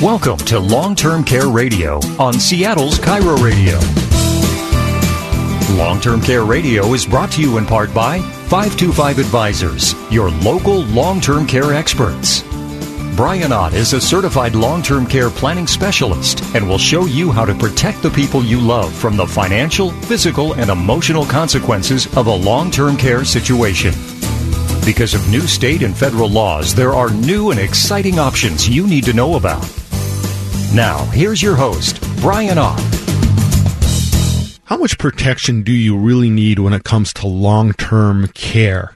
Welcome to Long-Term Care Radio on Seattle's Cairo Radio. Long-Term Care Radio is brought to you in part by 525 Advisors, your local long-term care experts. Brian Ott is a certified long-term care planning specialist and will show you how to protect the people you love from the financial, physical, and emotional consequences of a long-term care situation. Because of new state and federal laws, there are new and exciting options you need to know about. Now, here's your host, Brian Ott. How much protection do you really need when it comes to long-term care?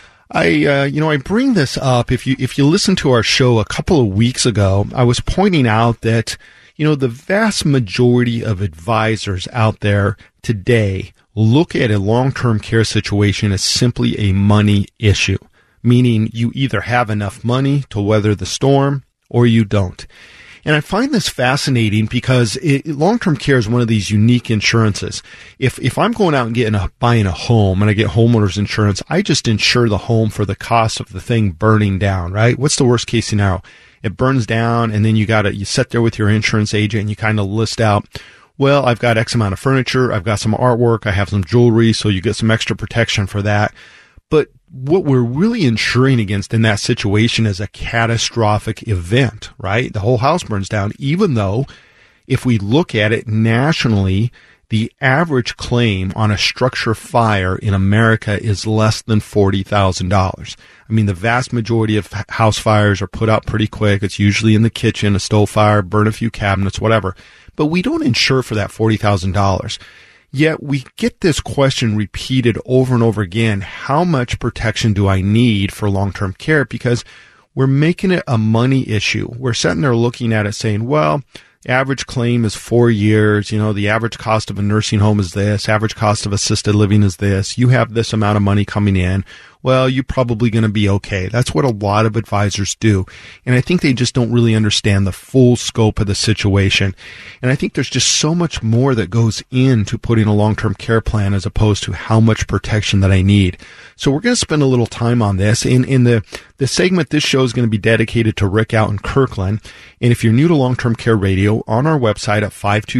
I bring this up. If you listen to our show a couple of weeks ago, I was pointing out that, the vast majority of advisors out there today look at a long-term care situation as simply a money issue, meaning you either have enough money to weather the storm or you don't. And I find this fascinating because long-term care is one of these unique insurances. If I'm going out and buying a home and I get homeowners insurance, I just insure the home for the cost of the thing burning down, right? What's the worst case scenario? It burns down, and then you sit there with your insurance agent and you kind of list out, well, I've got X amount of furniture, I've got some artwork, I have some jewelry, so you get some extra protection for that. But what we're really insuring against in that situation is a catastrophic event, right? The whole house burns down, even though if we look at it nationally, the average claim on a structure fire in America is less than $40,000. I mean, the vast majority of house fires are put out pretty quick. It's usually in the kitchen, a stove fire, burn a few cabinets, whatever. But we don't insure for that $40,000. Yet we get this question repeated over and over again. How much protection do I need for long-term care? Because we're making it a money issue. We're sitting there looking at it saying, well, the average claim is 4 years. The average cost of a nursing home is this. Average cost of assisted living is this. You have this amount of money coming in. Well, you're probably going to be okay. That's what a lot of advisors do. And I think they just don't really understand the full scope of the situation. And I think there's just so much more that goes into putting a long-term care plan as opposed to how much protection that I need. So we're going to spend a little time on this. In the segment, this show is going to be dedicated to Rick out in Kirkland. And if you're new to Long-Term Care Radio, on our website at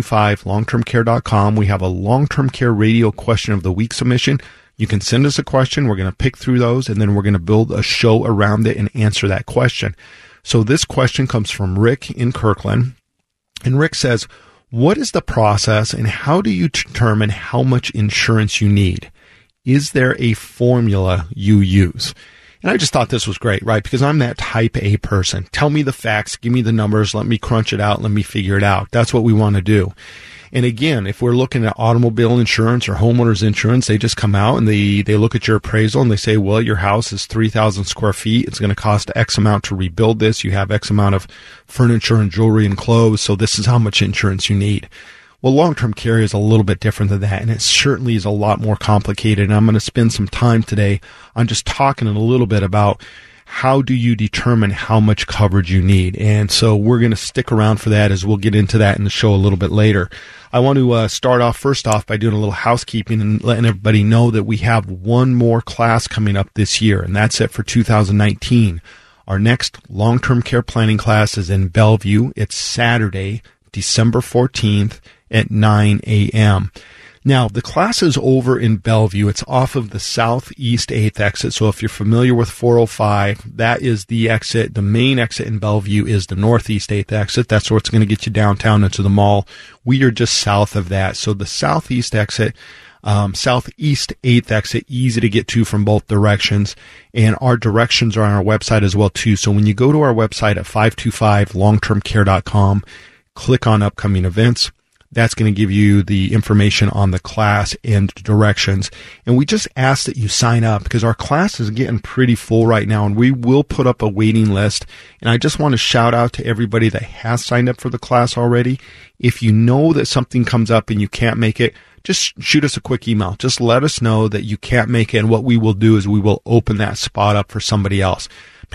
525longtermcare.com, we have a Long-Term Care Radio Question of the Week submission. You can send us a question. We're going to pick through those, and then we're going to build a show around it and answer that question. So this question comes from Rick in Kirkland. And Rick says, what is the process and how do you determine how much insurance you need? Is there a formula you use? And I just thought this was great, right? Because I'm that type A person. Tell me the facts, give me the numbers, let me crunch it out, let me figure it out. That's what we want to do. And again, if we're looking at automobile insurance or homeowners insurance, they just come out and they look at your appraisal and they say, well, your house is 3,000 square feet. It's going to cost X amount to rebuild this. You have X amount of furniture and jewelry and clothes. So this is how much insurance you need. Well, long-term care is a little bit different than that, and it certainly is a lot more complicated. And I'm going to spend some time today on just talking a little bit about how do you determine how much coverage you need. And so we're going to stick around for that as we'll get into that in the show a little bit later. I want to start off first off by doing a little housekeeping and letting everybody know that we have one more class coming up this year, and that's it for 2019. Our next long-term care planning class is in Bellevue. It's Saturday, December 14th at 9 a.m. Now, the class is over in Bellevue. It's off of the Southeast 8th exit. So if you're familiar with 405, that is the exit. The main exit in Bellevue is the Northeast 8th exit. That's what's going to get you downtown into the mall. We are just south of that. So the Southeast exit, Southeast 8th exit, easy to get to from both directions. And our directions are on our website as well, too. So when you go to our website at 525longtermcare.com, click on upcoming events. That's going to give you the information on the class and directions. And we just ask that you sign up because our class is getting pretty full right now, and we will put up a waiting list. And I just want to shout out to everybody that has signed up for the class already. If you know that something comes up and you can't make it, just shoot us a quick email. Just let us know that you can't make it, and what we will do is we will open that spot up for somebody else.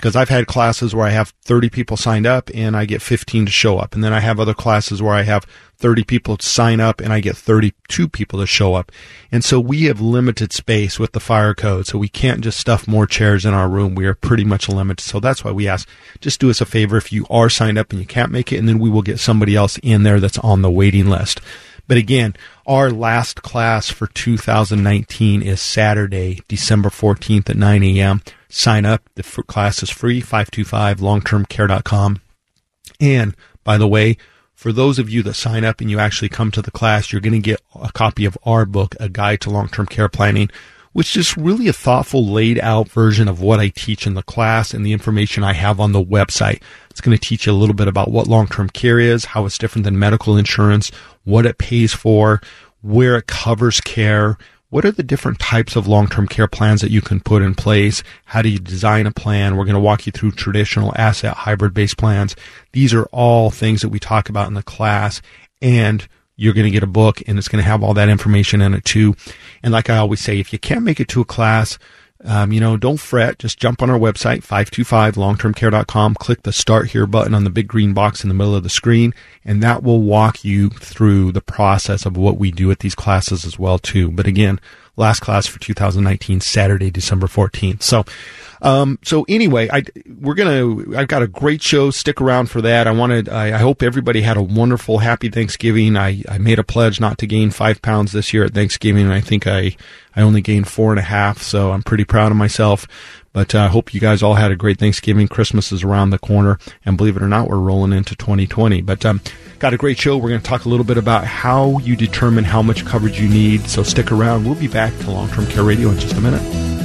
Because I've had classes where I have 30 people signed up and I get 15 to show up. And then I have other classes where I have 30 people to sign up and I get 32 people to show up. And so we have limited space with the fire code. So we can't just stuff more chairs in our room. We are pretty much limited. So that's why we ask, just do us a favor if you are signed up and you can't make it, and then we will get somebody else in there that's on the waiting list. But again, our last class for 2019 is Saturday, December 14th at 9 a.m. Sign up. The class is free, 525longtermcare.com. And by the way, for those of you that sign up and you actually come to the class, you're going to get a copy of our book, A Guide to Long-Term Care Planning, which is really a thoughtful, laid out version of what I teach in the class and the information I have on the website. It's going to teach you a little bit about what long-term care is, how it's different than medical insurance, what it pays for, where it covers care, what are the different types of long-term care plans that you can put in place, how do you design a plan. We're going to walk you through traditional asset hybrid-based plans. These are all things that we talk about in the class, and you're going to get a book, and it's going to have all that information in it too. And like I always say, if you can't make it to a class, don't fret. Just jump on our website, 525longtermcare.com, click the Start Here button on the big green box in the middle of the screen, and that will walk you through the process of what we do at these classes as well too. But again, last class for 2019, Saturday, December 14th. So anyway, I've got a great show. Stick around for that. I hope everybody had a wonderful, happy Thanksgiving. I made a pledge not to gain 5 pounds this year at Thanksgiving, and I think I only gained 4.5, so I'm pretty proud of myself. But I hope you guys all had a great Thanksgiving. Christmas is around the corner, and believe it or not, we're rolling into 2020. But got a great show. We're going to talk a little bit about how you determine how much coverage you need, so stick around. We'll be back to Long-Term Care Radio in just a minute.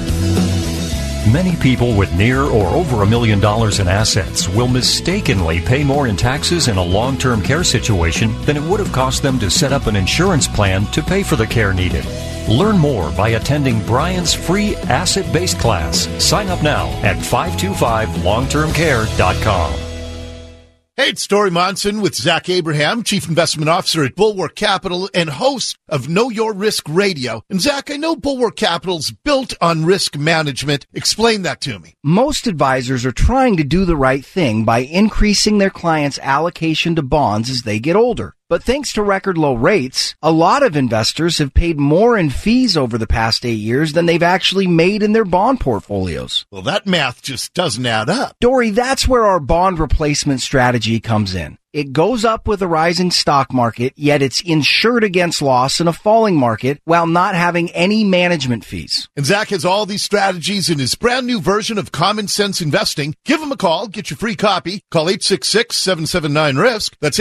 Many people with near or over $1 million in assets will mistakenly pay more in taxes in a long-term care situation than it would have cost them to set up an insurance plan to pay for the care needed. Learn more by attending Brian's free asset-based class. Sign up now at 525longtermcare.com. Hey, it's Dory Monson with Zach Abraham, Chief Investment Officer at Bulwark Capital and host of Know Your Risk Radio. And Zach, I know Bulwark Capital's built on risk management. Explain that to me. Most advisors are trying to do the right thing by increasing their clients' allocation to bonds as they get older. But thanks to record low rates, a lot of investors have paid more in fees over the past 8 years than they've actually made in their bond portfolios. Well, that math just doesn't add up. Dory, that's where our bond replacement strategy comes in. It goes up with a rising stock market, yet it's insured against loss in a falling market while not having any management fees. And Zach has all these strategies in his brand new version of Common Sense Investing. Give him a call. Get your free copy. Call 866-779-RISK. That's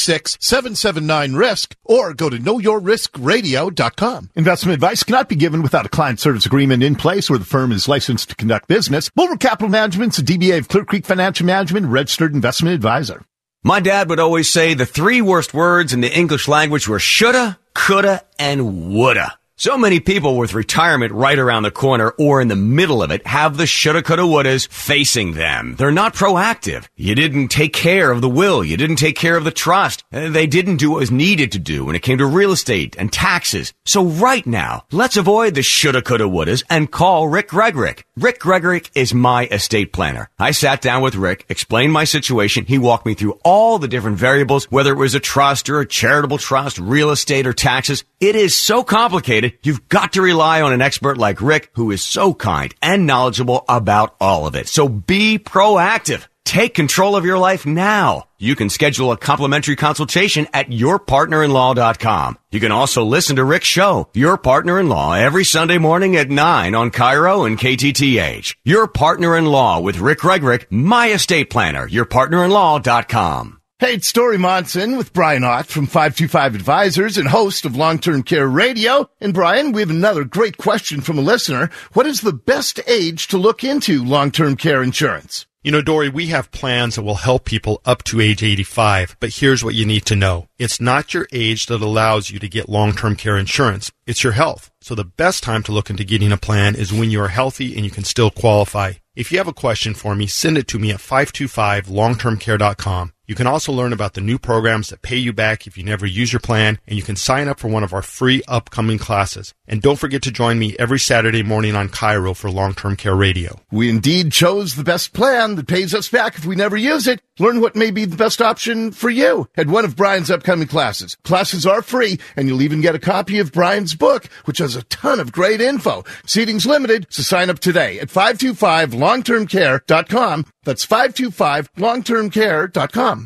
866-779-RISK. Or go to knowyourriskradio.com. Investment advice cannot be given without a client service agreement in place or the firm is licensed to conduct business. Bulwark Capital Management's a DBA of Clear Creek Financial Management, registered investment advisor. My dad would always say the 3 worst words in the English language were shoulda, coulda, and woulda. So many people with retirement right around the corner or in the middle of it have the shoulda, coulda, wouldas facing them. They're not proactive. You didn't take care of the will. You didn't take care of the trust. They didn't do what was needed to do when it came to real estate and taxes. So right now, let's avoid the shoulda, coulda, wouldas and call Rick Gregorick. Rick Gregorick is my estate planner. I sat down with Rick, explained my situation. He walked me through all the different variables, whether it was a trust or a charitable trust, real estate or taxes. It is so complicated. You've got to rely on an expert like Rick, who is so kind and knowledgeable about all of it. So be proactive. Take control of your life now. You can schedule a complimentary consultation at yourpartnerinlaw.com. You can also listen to Rick's show, Your Partner in Law, every Sunday morning at 9 on Cairo and KTTH. Your Partner in Law with Rick Gregorick, my estate planner, yourpartnerinlaw.com. Hey, it's Dory Monson with Brian Ott from 525 Advisors and host of Long-Term Care Radio. And Brian, we have another great question from a listener. What is the best age to look into long-term care insurance? You know, Dory, we have plans that will help people up to age 85, but here's what you need to know. It's not your age that allows you to get long-term care insurance. It's your health. So the best time to look into getting a plan is when you are healthy and you can still qualify. If you have a question for me, send it to me at 525longtermcare.com. You can also learn about the new programs that pay you back if you never use your plan, and you can sign up for one of our free upcoming classes. And don't forget to join me every Saturday morning on Cairo for Long-Term Care Radio. We indeed chose the best plan that pays us back if we never use it. Learn what may be the best option for you at one of Brian's upcoming classes. Classes are free, and you'll even get a copy of Brian's book, which has a ton of great info. Seating's limited, so sign up today at 525longtermcare.com. That's 525longtermcare.com.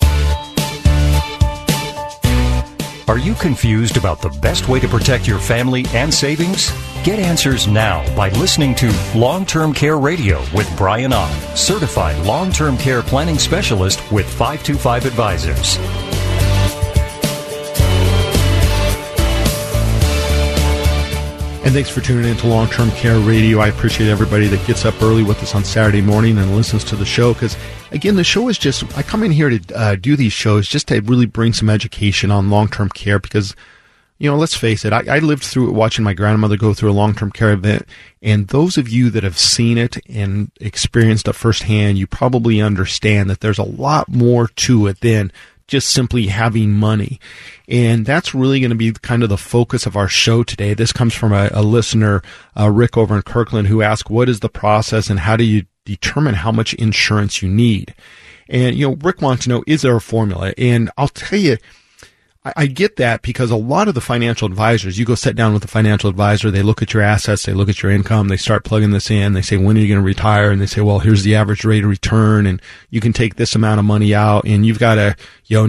Are you confused about the best way to protect your family and savings? Get answers now by listening to Long-Term Care Radio with Brian Ott, certified long-term care planning specialist with 525 Advisors. And thanks for tuning in to Long-Term Care Radio. I appreciate everybody that gets up early with us on Saturday morning and listens to the show, because, again, the show is just, I come in here to do these shows just to really bring some education on long-term care, because, you know, let's face it, I lived through it watching my grandmother go through a long-term care event, and those of you that have seen it and experienced it firsthand, you probably understand that there's a lot more to it than just simply having money. And that's really going to be kind of the focus of our show today. This comes from a listener, Rick over in Kirkland, who asked, what is the process and how do you determine how much insurance you need? And, you know, Rick wants to know, is there a formula? And I'll tell you, I get that, because a lot of the financial advisors, you go sit down with a financial advisor, they look at your assets, they look at your income, they start plugging this in, they say, when are you going to retire? And they say, well, here's the average rate of return, and you can take this amount of money out, and you've got a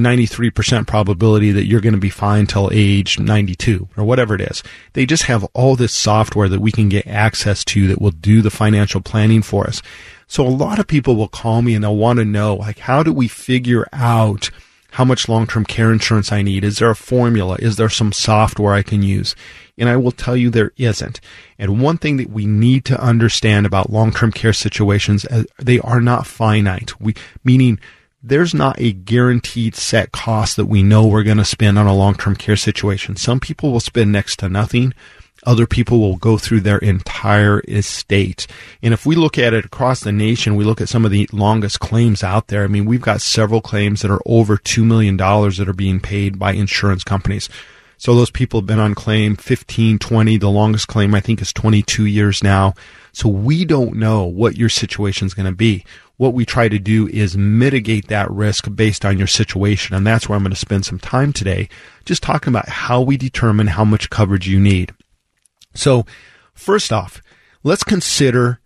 93% probability that you're going to be fine till age 92 or whatever it is. They just have all this software that we can get access to that will do the financial planning for us. So a lot of people will call me and they'll want to know, like, how do we figure out how much long-term care insurance I need? Is there a formula? Is there some software I can use? And I will tell you there isn't. And one thing that we need to understand about long-term care situations, they are not finite. Meaning there's not a guaranteed set cost that we know we're going to spend on a long-term care situation. Some people will spend next to nothing. Other people will go through their entire estate. And if we look at it across the nation, we look at some of the longest claims out there. I mean, we've got several claims that are over $2 million that are being paid by insurance companies. So those people have been on claim 15, 20. The longest claim, I think, is 22 years now. So we don't know what your situation is going to be. What we try to do is mitigate that risk based on your situation. And that's where I'm going to spend some time today, just talking about how we determine how much coverage you need. So first off, let's consider,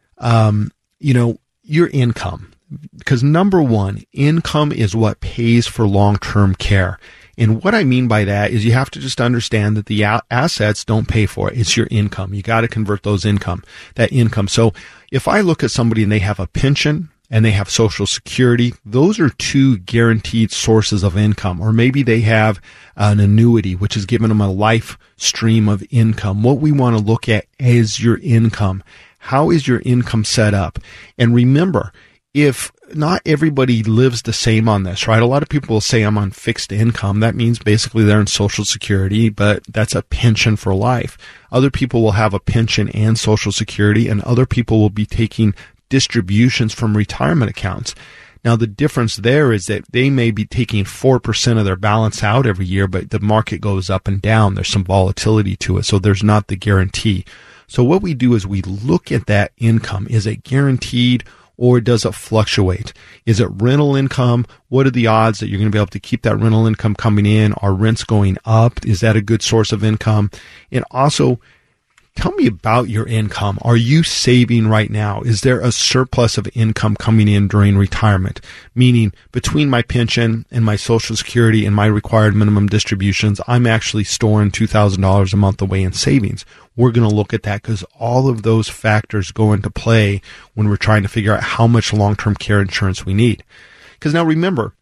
your income, because number one, income is what pays for long-term care. And what I mean by that is you have to just understand that the assets don't pay for it. It's your income. You got to convert that income. So if I look at somebody and they have a pension and they have Social Security, those are two guaranteed sources of income. Or maybe they have an annuity, which is giving them a life stream of income. What we want to look at is your income. How is your income set up? And remember, if not everybody lives the same on this, right? A lot of people will say, I'm on fixed income. That means basically they're in Social Security, but that's a pension for life. Other people will have a pension and Social Security, and other people will be taking distributions from retirement accounts. Now, the difference there is that they may be taking 4% of their balance out every year, but the market goes up and down. There's some volatility to it, so there's not the guarantee. So what we do is we look at that income. Is it guaranteed, or does it fluctuate? Is it rental income? What are the odds that you're going to be able to keep that rental income coming in? Are rents going up? Is that a good source of income? And also, tell me about your income. Are you saving right now? Is there a surplus of income coming in during retirement? Meaning, between my pension and my Social Security and my required minimum distributions, I'm actually storing $2,000 a month away in savings. We're going to look at that because all of those factors go into play when we're trying to figure out how much long-term care insurance we need. Because now remember,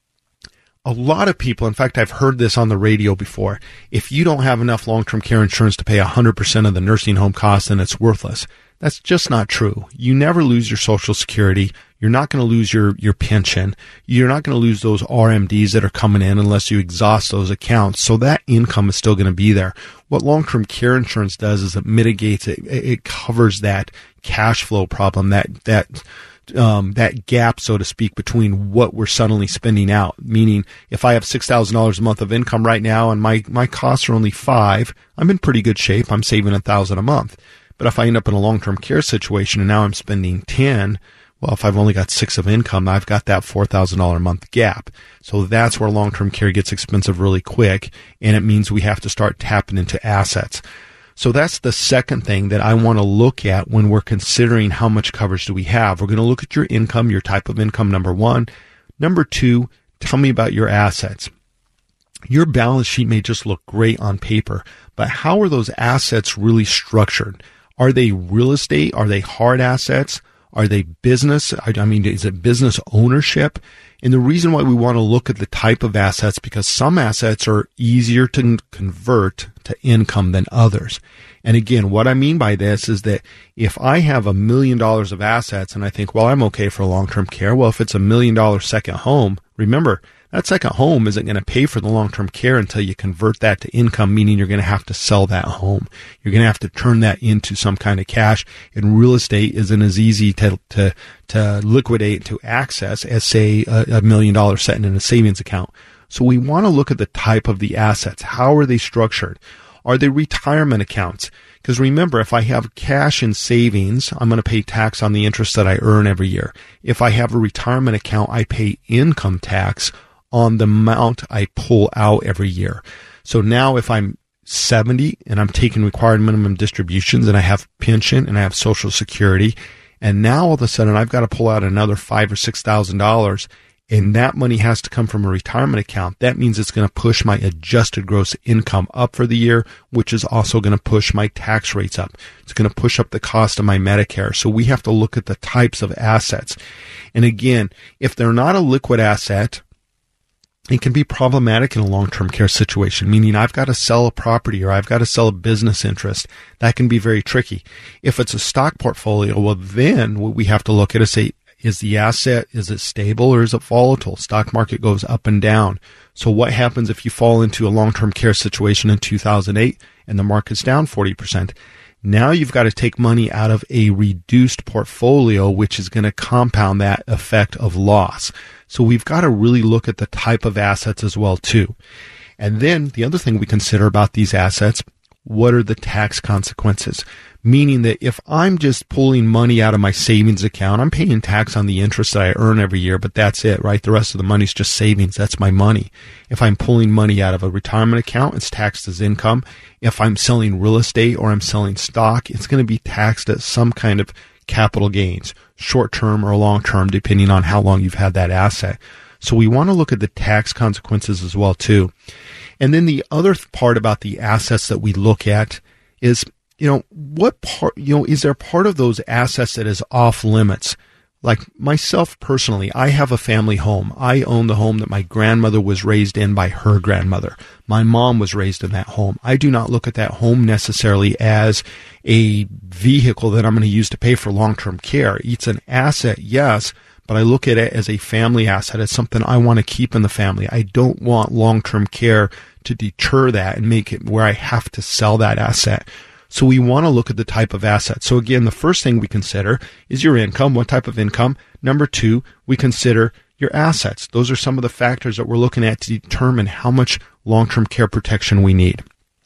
a lot of people, in fact, I've heard this on the radio before, if you don't have enough long-term care insurance to pay 100% of the nursing home costs, then it's worthless. That's just not true. You never lose your Social Security. You're not going to lose your pension. You're not going to lose those RMDs that are coming in unless you exhaust those accounts. So that income is still going to be there. What long-term care insurance does is it mitigates it. It covers that cash flow problem, that gap, so to speak, between what we're suddenly spending out. Meaning, if I have $6,000 a month of income right now and my costs are only $5,000, I'm in pretty good shape. I'm saving $1,000 a month. But if I end up in a long-term care situation and now I'm spending $10,000, well, if I've only got $6,000 of income, I've got that $4,000 a month gap. So that's where long-term care gets expensive really quick, and it means we have to start tapping into assets. So that's the second thing that I want to look at when we're considering how much coverage do we have. We're going to look at your income, your type of income, number one. Number two, tell me about your assets. Your balance sheet may just look great on paper, but how are those assets really structured? Are they real estate? Are they hard assets? Are they business? I mean, is it business ownership? And the reason why we want to look at the type of assets, because some assets are easier to convert to income than others. And again, what I mean by this is that if I have $1 million of assets and I think, well, I'm okay for long-term care. Well, if it's $1 million second home, remember, that second home isn't going to pay for the long-term care until you convert that to income, meaning you're going to have to sell that home. You're going to have to turn that into some kind of cash. And real estate isn't as easy to liquidate, to access as, say, $1 million sitting in a savings account. So we want to look at the type of the assets. How are they structured? Are they retirement accounts? Because remember, if I have cash in savings, I'm going to pay tax on the interest that I earn every year. If I have a retirement account, I pay income tax on the amount I pull out every year. So now if I'm 70 and I'm taking required minimum distributions and I have pension and I have Social Security, and now all of a sudden I've got to pull out another $5,000 or $6,000, and that money has to come from a retirement account, that means it's going to push my adjusted gross income up for the year, which is also going to push my tax rates up. It's going to push up the cost of my Medicare. So we have to look at the types of assets. And again, if they're not a liquid asset, it can be problematic in a long-term care situation, meaning I've got to sell a property or I've got to sell a business interest. That can be very tricky. If it's a stock portfolio, well, then what we have to look at is say, is the asset, is it stable or is it volatile? Stock market goes up and down. So what happens if you fall into a long-term care situation in 2008 and the market's down 40%? Now you've got to take money out of a reduced portfolio, which is going to compound that effect of loss. So we've got to really look at the type of assets as well, too. And then the other thing we consider about these assets, what are the tax consequences? Meaning that if I'm just pulling money out of my savings account, I'm paying tax on the interest that I earn every year, but that's it, right? The rest of the money's just savings. That's my money. If I'm pulling money out of a retirement account, it's taxed as income. If I'm selling real estate or I'm selling stock, it's going to be taxed as some kind of capital gains, short-term or long-term, depending on how long you've had that asset. So we want to look at the tax consequences as well, too. And then the other part about the assets that we look at is, what part, is there part of those assets that is off limits? Like myself personally, I have a family home. I own the home that my grandmother was raised in by her grandmother. My mom was raised in that home. I do not look at that home necessarily as a vehicle that I'm going to use to pay for long-term care. It's an asset, yes, but I look at it as a family asset. It's something I want to keep in the family. I don't want long-term care to deter that and make it where I have to sell that asset. So we want to look at the type of asset. So again, the first thing we consider is your income. What type of income? Number two, we consider your assets. Those are some of the factors that we're looking at to determine how much long-term care protection we need.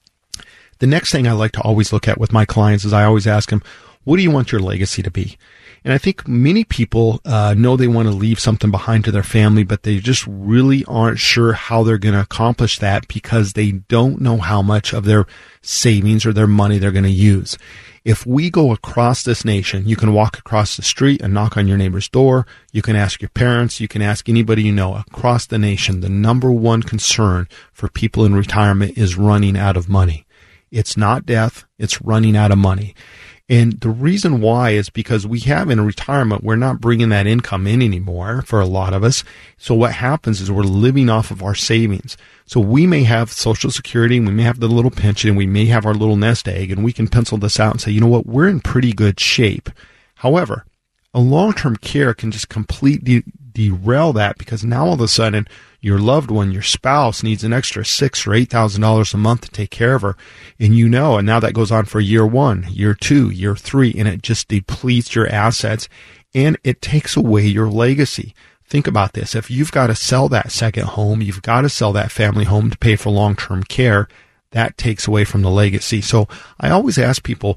The next thing I like to always look at with my clients is I always ask them, what do you want your legacy to be? And I think many people know they want to leave something behind to their family, but they just really aren't sure how they're going to accomplish that because they don't know how much of their savings or their money they're going to use. If we go across this nation, you can walk across the street and knock on your neighbor's door. You can ask your parents. You can ask anybody you know across the nation. The number one concern for people in retirement is running out of money. It's not death. It's running out of money. And the reason why is because we have in retirement, we're not bringing that income in anymore for a lot of us. So what happens is we're living off of our savings. So we may have Social Security, we may have the little pension, we may have our little nest egg, and we can pencil this out and say, you know what, we're in pretty good shape. However, a long-term care can just completely derail that, because now all of a sudden your loved one, your spouse, needs an extra $6,000 or $8,000 a month to take care of her, and and now that goes on for year 1, year 2, year 3, and it just depletes your assets, and it takes away your legacy. Think about this. If you've got to sell that second home, you've got to sell that family home to pay for long-term care, that takes away from the legacy. So I always ask people,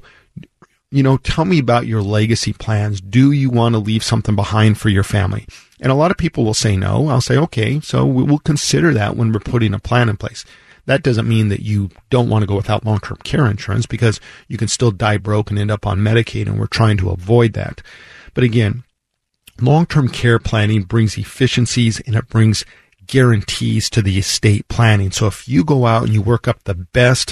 tell me about your legacy plans. Do you want to leave something behind for your family? And a lot of people will say no. I'll say, okay, so we'll consider that when we're putting a plan in place. That doesn't mean that you don't want to go without long-term care insurance, because you can still die broke and end up on Medicaid, and we're trying to avoid that. But again, long-term care planning brings efficiencies, and it brings guarantees to the estate planning. So if you go out and you work up the best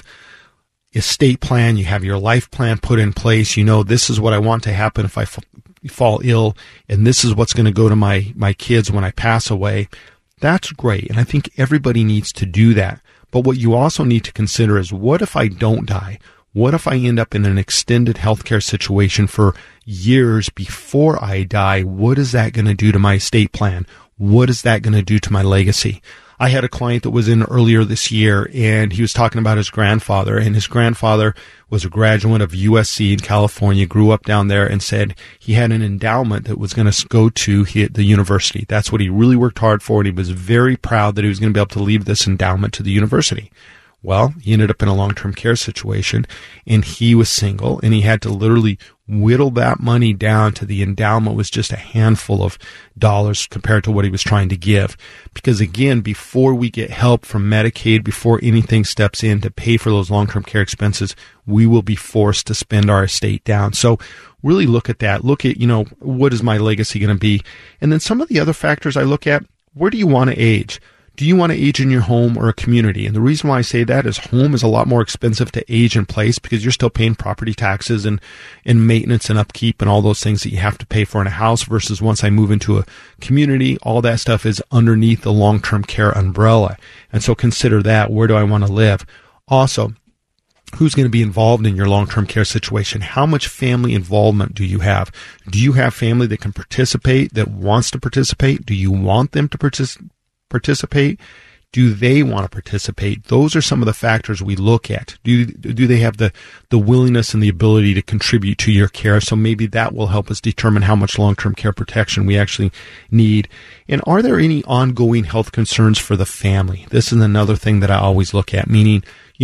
estate plan, you have your life plan put in place, this is what I want to happen if I fall ill, and this is what's going to go to my kids when I pass away, that's great. And I think everybody needs to do that. But what you also need to consider is, what if I don't die? What if I end up in an extended healthcare situation for years before I die? What is that going to do to my estate plan? What is that going to do to my legacy? I had a client that was in earlier this year, and he was talking about his grandfather, and his grandfather was a graduate of USC in California, grew up down there, and said he had an endowment that was going to go to the university. That's what he really worked hard for, and he was very proud that he was going to be able to leave this endowment to the university. Well, he ended up in a long-term care situation, and he was single, and he had to literally whittle that money down to the endowment was just a handful of dollars compared to what he was trying to give. Because again, before we get help from Medicaid, before anything steps in to pay for those long-term care expenses, we will be forced to spend our estate down. So really look at that. Look at, what is my legacy going to be? And then some of the other factors I look at, where do you want to age? Do you want to age in your home or a community? And the reason why I say that is home is a lot more expensive to age in place, because you're still paying property taxes and maintenance and upkeep and all those things that you have to pay for in a house, versus once I move into a community, all that stuff is underneath the long-term care umbrella. And so consider that. Where do I want to live? Also, who's going to be involved in your long-term care situation? How much family involvement do you have? Do you have family that can participate, that wants to participate? Do you want them to participate? Do they want to participate? Those are some of the factors we look at. Do they have the willingness and the ability to contribute to your care? So maybe that will help us determine how much long-term care protection we actually need. And are there any ongoing health concerns for the family? This is another thing that I always look at, meaning,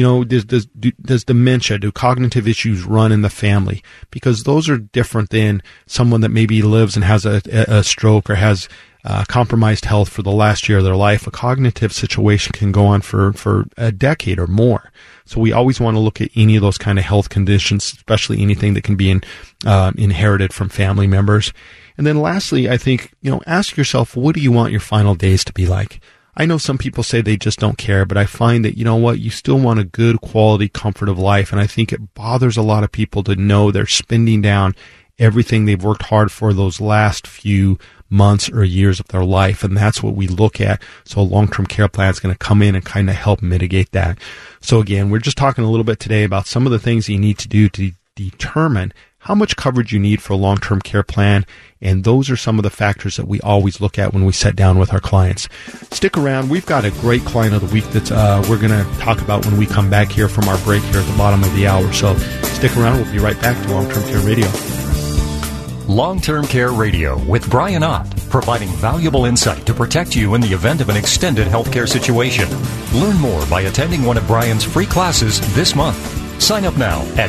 does dementia, do cognitive issues run in the family? Because those are different than someone that maybe lives and has a stroke or has compromised health for the last year of their life. A cognitive situation can go on for a decade or more. So we always want to look at any of those kind of health conditions, especially anything that can be inherited from family members. And then lastly, I think, ask yourself, what do you want your final days to be like? I know some people say they just don't care, but I find that, you still want a good quality comfort of life. And I think it bothers a lot of people to know they're spending down everything they've worked hard for those last few months or years of their life. And that's what we look at. So a long-term care plan is going to come in and kind of help mitigate that. So again, we're just talking a little bit today about some of the things you need to do to determine how much coverage you need for a long-term care plan. And those are some of the factors that we always look at when we sit down with our clients. Stick around. We've got a great client of the week that we're going to talk about when we come back here from our break here at the bottom of the hour. So stick around. We'll be right back to Long-Term Care Radio. Long-Term Care Radio with Brian Ott, providing valuable insight to protect you in the event of an extended healthcare situation. Learn more by attending one of Brian's free classes this month. Sign up now at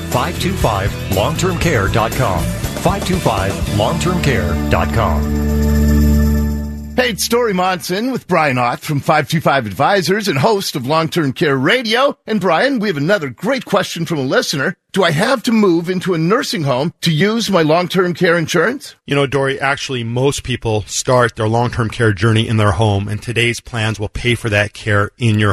525longtermcare.com. 525longtermcare.com. Hey, it's Story Monson with Brian Ott from 525 Advisors and host of Long-Term Care Radio. And Brian, we have another great question from a listener. Do I have to move into a nursing home to use my long-term care insurance? Dory, actually, most people start their long-term care journey in their home, and today's plans will pay for that care in your home.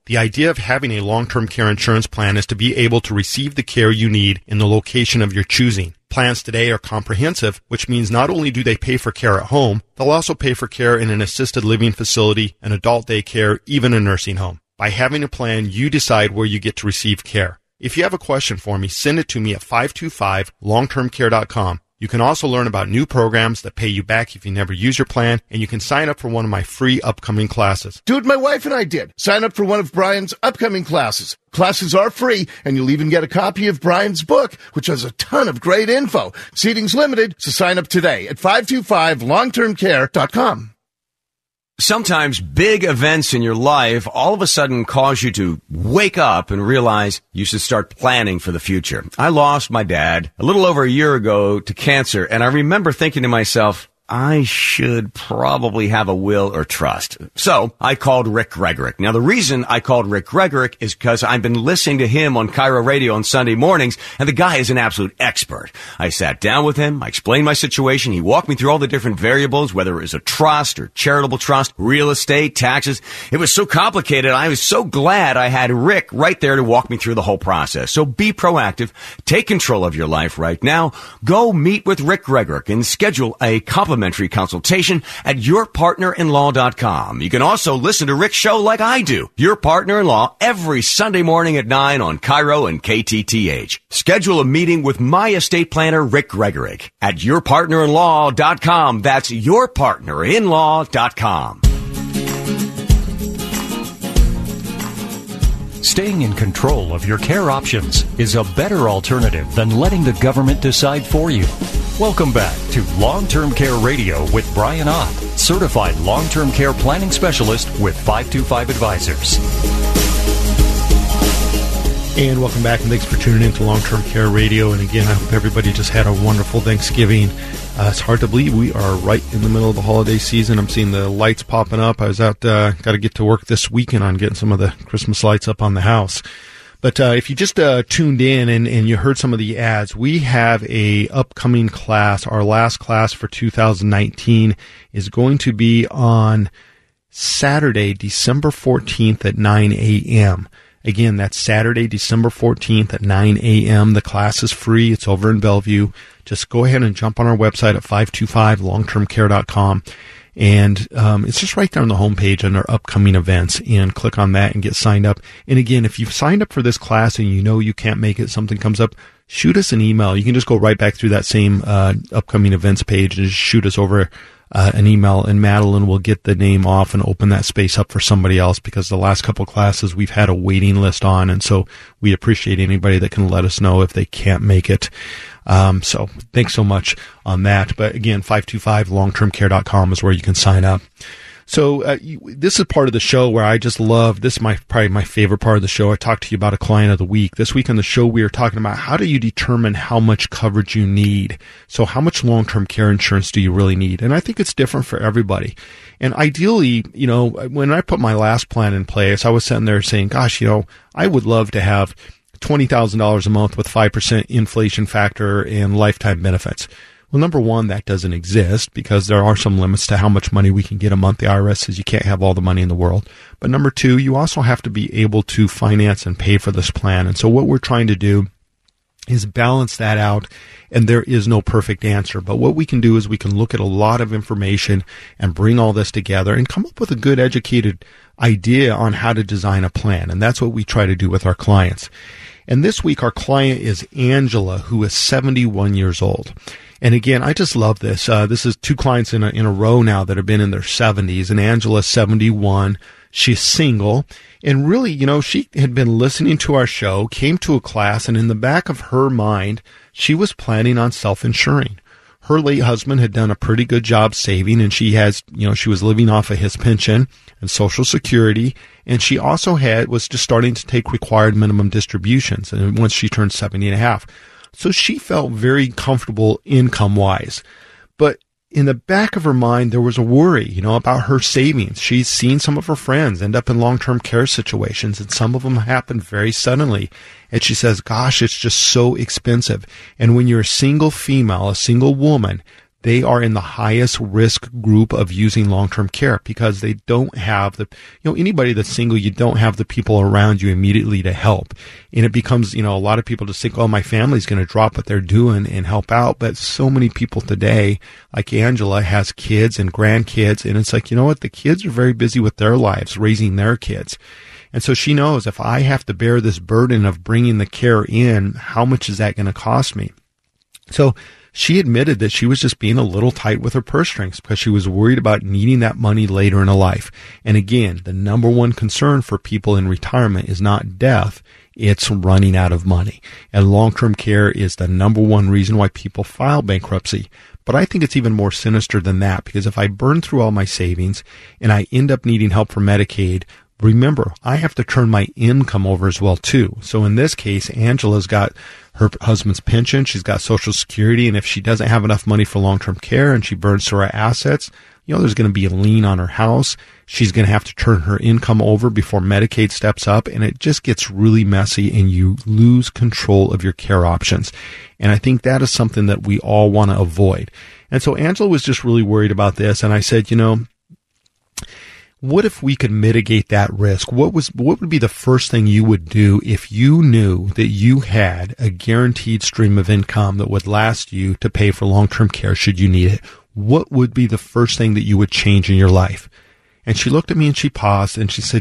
The idea of having a long-term care insurance plan is to be able to receive the care you need in the location of your choosing. Plans today are comprehensive, which means not only do they pay for care at home, they'll also pay for care in an assisted living facility, an adult daycare, even a nursing home. By having a plan, you decide where you get to receive care. If you have a question for me, send it to me at 525longtermcare.com. You can also learn about new programs that pay you back if you never use your plan, and you can sign up for one of my free upcoming classes. Do what my wife and I did. Sign up for one of Brian's upcoming classes. Classes are free, and you'll even get a copy of Brian's book, which has a ton of great info. Seating's limited, so sign up today at 525longtermcare.com. Sometimes big events in your life all of a sudden cause you to wake up and realize you should start planning for the future. I lost my dad a little over a year ago to cancer, and I remember thinking to myself, I should probably have a will or trust. So I called Rick Gregorek. Now, the reason I called Rick Gregorek is because I've been listening to him on Cairo Radio on Sunday mornings, and the guy is an absolute expert. I sat down with him. I explained my situation. He walked me through all the different variables, whether it was a trust or charitable trust, real estate, taxes. It was so complicated. I was so glad I had Rick right there to walk me through the whole process. So be proactive. Take control of your life right now. Go meet with Rick Gregorek and schedule a complimentary consultation at yourpartnerinlaw.com. You can also listen to Rick's show like I do, Your Partner in Law, every Sunday morning at 9 on Cairo and KTTH. Schedule a meeting with my estate planner, Rick Gregorek, at yourpartnerinlaw.com. That's yourpartnerinlaw.com. Staying in control of your care options is a better alternative than letting the government decide for you. Welcome back to Long-Term Care Radio with Brian Ott, certified long-term care planning specialist with 525 Advisors. And welcome back, and thanks for tuning in to Long-Term Care Radio. And again, I hope everybody just had a wonderful Thanksgiving. It's hard to believe we are right in the middle of the holiday season. I'm seeing the lights popping up. I was out, got to get to work this weekend on getting some of the Christmas lights up on the house. But if you just tuned in and you heard some of the ads, we have a upcoming class. Our last class for 2019 is going to be on Saturday, December 14th at 9 a.m. Again, that's Saturday, December 14th at 9 a.m. The class is free. It's over in Bellevue. Just go ahead and jump on our website at 525longtermcare.com. And it's just right there on the homepage under upcoming events, and click on that and get signed up. And again, if you've signed up for this class and you know you can't make it, something comes up, shoot us an email. You can just go right back through that same upcoming events page and just shoot us over an email, and Madeline will get the name off and open that space up for somebody else, because the last couple classes we've had a waiting list on, and so we appreciate anybody that can let us know if they can't make it. So thanks so much on that. But again, 525longtermcare.com is where you can sign up. So this is part of the show where I just love, this is probably my favorite part of the show. I talked to you about a client of the week. This week on the show, we are talking about how do you determine how much coverage you need? So how much long-term care insurance do you really need? And I think it's different for everybody. And ideally, you know, when I put my last plan in place, I was sitting there saying, gosh, you know, I would love to have $20,000 a month with 5% inflation factor and lifetime benefits. Well, number one, that doesn't exist because there are some limits to how much money we can get a month. The IRS says you can't have all the money in the world. But number two, you also have to be able to finance and pay for this plan. And so what we're trying to do is balance that out, and there is no perfect answer. But what we can do is we can look at a lot of information and bring all this together and come up with a good educated idea on how to design a plan. And that's what we try to do with our clients. And this week, our client is Angela, who is 71 years old. And again, I just love this. This is two clients in a row now that have been in their 70s. And Angela's 71. She's single. And really, you know, she had been listening to our show, came to a class, and in the back of her mind, she was planning on self-insuring. Her late husband had done a pretty good job saving, and she was living off of his pension and Social Security. And she also was just starting to take required minimum distributions. And once she turned 70 and a half. So she felt very comfortable income-wise. But in the back of her mind, there was a worry, you know, about her savings. She's seen some of her friends end up in long-term care situations, and some of them happened very suddenly. And she says, gosh, it's just so expensive. And when you're a single female, a single woman, they are in the highest risk group of using long-term care because they don't have anybody that's single, you don't have the people around you immediately to help. And it becomes, a lot of people just think, oh, my family's going to drop what they're doing and help out. But so many people today, like Angela, has kids and grandkids. And it's like, you know what? The kids are very busy with their lives, raising their kids. And so she knows if I have to bear this burden of bringing the care in, how much is that going to cost me? So she admitted that she was just being a little tight with her purse strings because she was worried about needing that money later in her life. And again, the number one concern for people in retirement is not death, it's running out of money. And long-term care is the number one reason why people file bankruptcy. But I think it's even more sinister than that, because if I burn through all my savings and I end up needing help from Medicaid, remember, I have to turn my income over as well, too. So in this case, Angela's got her husband's pension, she's got Social Security, and if she doesn't have enough money for long-term care and she burns through her assets, there's going to be a lien on her house. She's going to have to turn her income over before Medicaid steps up, and it just gets really messy, and you lose control of your care options. And I think that is something that we all want to avoid. And so Angela was just really worried about this, and I said, what if we could mitigate that risk? What would be the first thing you would do if you knew that you had a guaranteed stream of income that would last you to pay for long-term care should you need it? What would be the first thing that you would change in your life? And she looked at me and she paused and she said,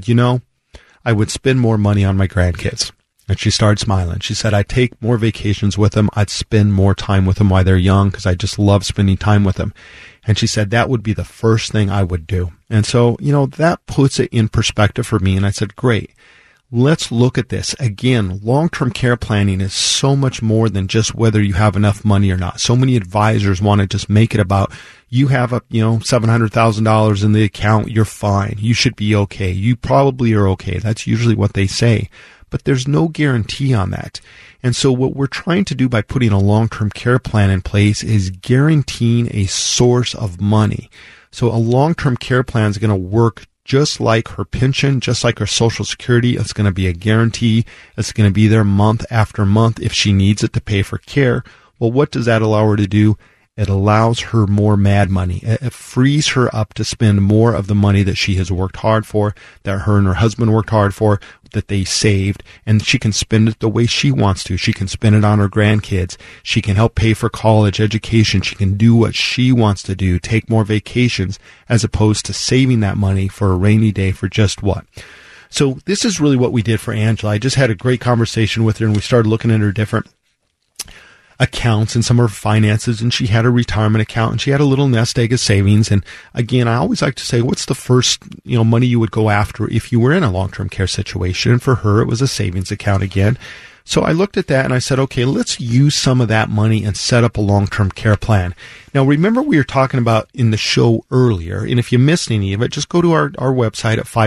I would spend more money on my grandkids. And she started smiling. She said, I'd take more vacations with them. I'd spend more time with them while they're young because I just love spending time with them. And she said, that would be the first thing I would do. And so, that puts it in perspective for me. And I said, great. Let's look at this. Again, long-term care planning is so much more than just whether you have enough money or not. So many advisors want to just make it about you have $700,000 in the account, you're fine. You should be okay. You probably are okay. That's usually what they say. But there's no guarantee on that. And so what we're trying to do by putting a long-term care plan in place is guaranteeing a source of money. So a long-term care plan is going to work just like her pension, just like her Social Security. It's going to be a guarantee. It's going to be there month after month if she needs it to pay for care. Well, what does that allow her to do? It allows her more mad money. It frees her up to spend more of the money that she has worked hard for, that her and her husband worked hard for, that they saved, and she can spend it the way she wants to. She can spend it on her grandkids. She can help pay for college education. She can do what she wants to do, take more vacations, as opposed to saving that money for a rainy day for just what? So this is really what we did for Angela. I just had a great conversation with her, and we started looking at her different accounts and some of her finances, and she had a retirement account and she had a little nest egg of savings. And again, I always like to say, what's the first, money you would go after if you were in a long-term care situation? And for her, it was a savings account again. So I looked at that and I said, okay, let's use some of that money and set up a long-term care plan. Now, remember we were talking about in the show earlier, and if you missed any of it, just go to our website at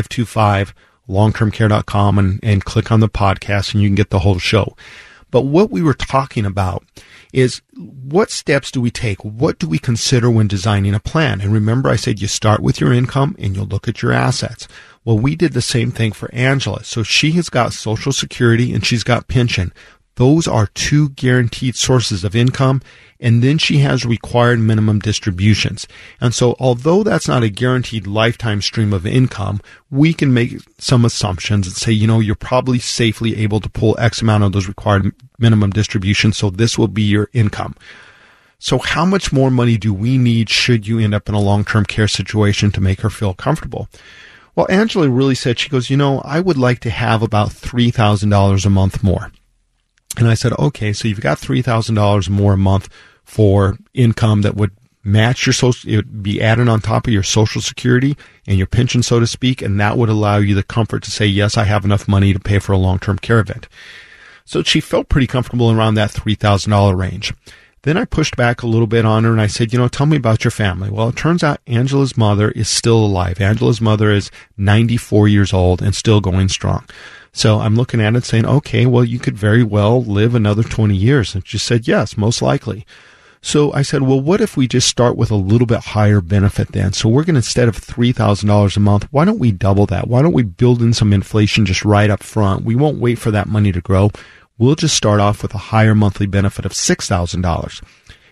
525longtermcare.com and click on the podcast and you can get the whole show. But what we were talking about is what steps do we take? What do we consider when designing a plan? And remember, I said you start with your income and you'll look at your assets. Well, we did the same thing for Angela. So she has got Social Security and she's got pension. Those are two guaranteed sources of income. And then she has required minimum distributions. And so although that's not a guaranteed lifetime stream of income, we can make some assumptions and say, you're probably safely able to pull X amount of those required minimum distributions. So this will be your income. So how much more money do we need should you end up in a long-term care situation to make her feel comfortable? Well, Angela really said, she goes, I would like to have about $3,000 a month more. And I said, okay, so you've got $3,000 more a month for income that would match your social, it would be added on top of your Social Security and your pension, so to speak, and that would allow you the comfort to say, yes, I have enough money to pay for a long-term care event. So she felt pretty comfortable around that $3,000 range. Then I pushed back a little bit on her and I said, tell me about your family. Well, it turns out Angela's mother is still alive. Angela's mother is 94 years old and still going strong. So I'm looking at it saying, okay, well, you could very well live another 20 years. And she said, yes, most likely. So I said, well, what if we just start with a little bit higher benefit then? So we're going to, instead of $3,000 a month, why don't we double that? Why don't we build in some inflation just right up front? We won't wait for that money to grow. We'll just start off with a higher monthly benefit of $6,000.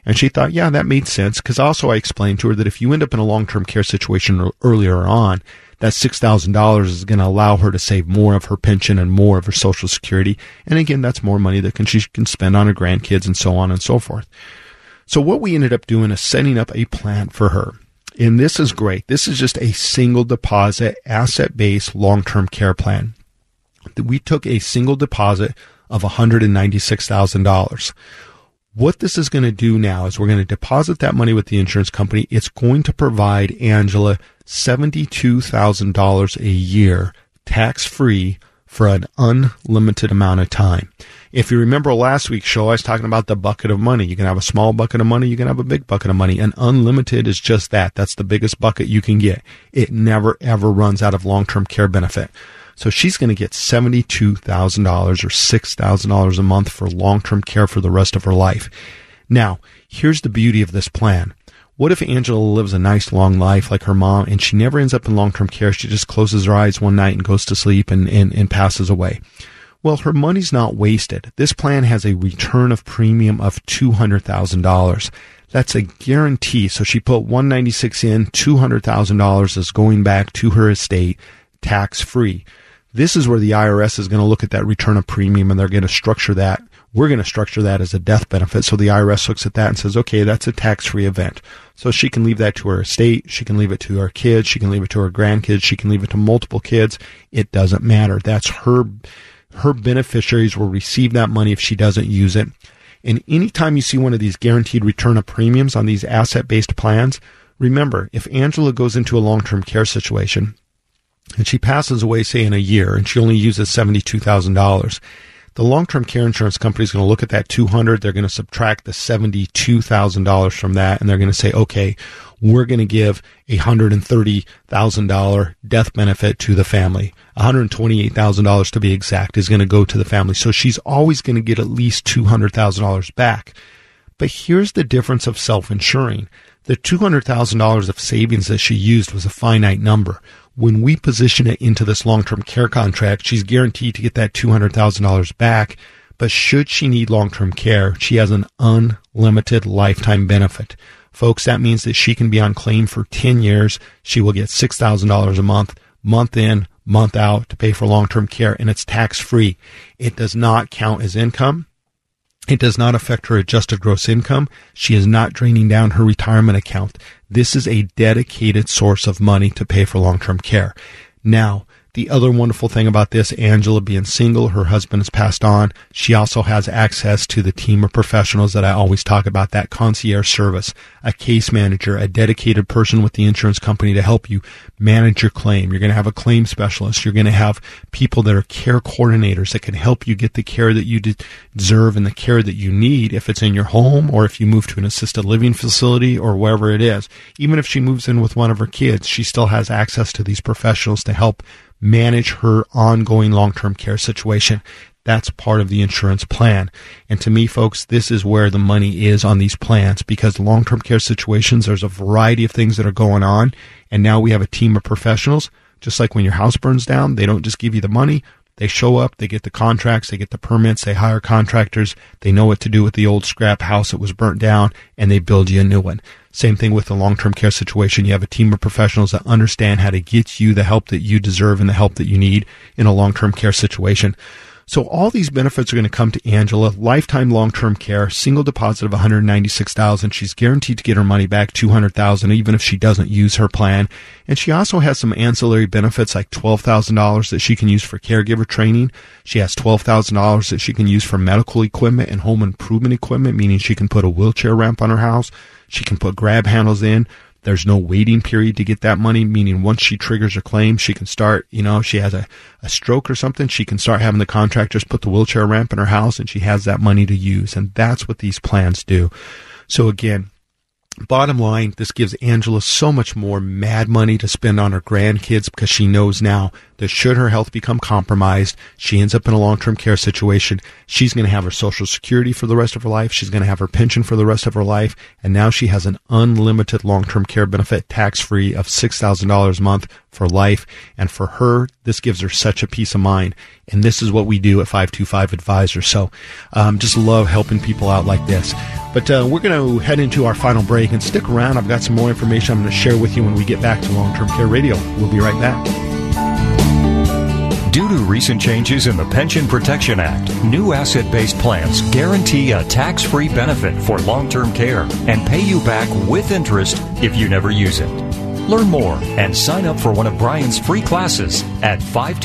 And she thought, yeah, that made sense, because also I explained to her that if you end up in a long-term care situation earlier on, that $6,000 is going to allow her to save more of her pension and more of her Social Security. And again, that's more money that she can spend on her grandkids and so on and so forth. So what we ended up doing is setting up a plan for her. And this is great. This is just a single deposit, asset-based long-term care plan. We took a single deposit of $196,000. What this is going to do now is we're going to deposit that money with the insurance company. It's going to provide Angela $72,000 a year, tax-free, for an unlimited amount of time. If you remember last week's show, I was talking about the bucket of money. You can have a small bucket of money. You can have a big bucket of money. And unlimited is just that. That's the biggest bucket you can get. It never, ever runs out of long-term care benefit. So she's going to get $72,000 or $6,000 a month for long-term care for the rest of her life. Now, here's the beauty of this plan. What if Angela lives a nice long life like her mom and she never ends up in long-term care? She just closes her eyes one night and goes to sleep and passes away. Well, her money's not wasted. This plan has a return of premium of $200,000. That's a guarantee. So she put $196 in, $200,000 is going back to her estate, tax-free. This is where the IRS is going to look at that return of premium, and they're going to structure that. We're going to structure that as a death benefit. So the IRS looks at that and says, okay, that's a tax-free event. So she can leave that to her estate. She can leave it to her kids. She can leave it to her grandkids. She can leave it to multiple kids. It doesn't matter. That's her beneficiaries will receive that money if she doesn't use it. And anytime you see one of these guaranteed return of premiums on these asset-based plans, remember, if Angela goes into a long-term care situation and she passes away, say, in a year, and she only uses $72,000, the long-term care insurance company is going to look at that $200,000. They're going to subtract the $72,000 from that, and they're going to say, okay, we're going to give a $130,000 death benefit to the family. $128,000 to be exact is going to go to the family. So she's always going to get at least $200,000 back. But here's the difference of self-insuring. The $200,000 of savings that she used was a finite number. When we position it into this long-term care contract, she's guaranteed to get that $200,000 back. But should she need long-term care, she has an unlimited lifetime benefit. Folks, that means that she can be on claim for 10 years. She will get $6,000 a month in, month out, to pay for long-term care, and it's tax-free. It does not count as income. It does not affect her adjusted gross income. She is not draining down her retirement account. This is a dedicated source of money to pay for long-term care. Now, the other wonderful thing about this, Angela being single, her husband has passed on. She also has access to the team of professionals that I always talk about, that concierge service, a case manager, a dedicated person with the insurance company to help you manage your claim. You're going to have a claim specialist. You're going to have people that are care coordinators that can help you get the care that you deserve and the care that you need if it's in your home or if you move to an assisted living facility or wherever it is. Even if she moves in with one of her kids, she still has access to these professionals to help manage her ongoing long-term care situation. That's part of the insurance plan. And to me, folks, this is where the money is on these plans, because long-term care situations, there's a variety of things that are going on. And now we have a team of professionals. Just like when your house burns down, they don't just give you the money. They show up, they get the contracts, they get the permits, they hire contractors, they know what to do with the old scrap house that was burnt down, and they build you a new one. Same thing with the long-term care situation. You have a team of professionals that understand how to get you the help that you deserve and the help that you need in a long-term care situation. So all these benefits are going to come to Angela. Lifetime long-term care, single deposit of $196,000. She's guaranteed to get her money back, $200,000, even if she doesn't use her plan. And she also has some ancillary benefits like $12,000 that she can use for caregiver training. She has $12,000 that she can use for medical equipment and home improvement equipment, meaning she can put a wheelchair ramp on her house. She can put grab handles in. There's no waiting period to get that money, meaning once she triggers her claim, she can start, she has a stroke or something, she can start having the contractors put the wheelchair ramp in her house, and she has that money to use. And that's what these plans do. So again, bottom line, this gives Angela so much more mad money to spend on her grandkids, because she knows now that should her health become compromised, she ends up in a long-term care situation, she's going to have her Social Security for the rest of her life, she's going to have her pension for the rest of her life, and now she has an unlimited long-term care benefit, tax-free, of $6,000 a month for life. And for her, this gives her such a peace of mind. And this is what we do at 525 Advisors. So just love helping people out like this. But we're going to head into our final break, and stick around. I've got some more information I'm going to share with you when we get back to Long-Term Care Radio. We'll be right back. Due to recent changes in the Pension Protection Act, new asset-based plans guarantee a tax-free benefit for long-term care and pay you back with interest if you never use it. Learn more and sign up for one of Brian's free classes at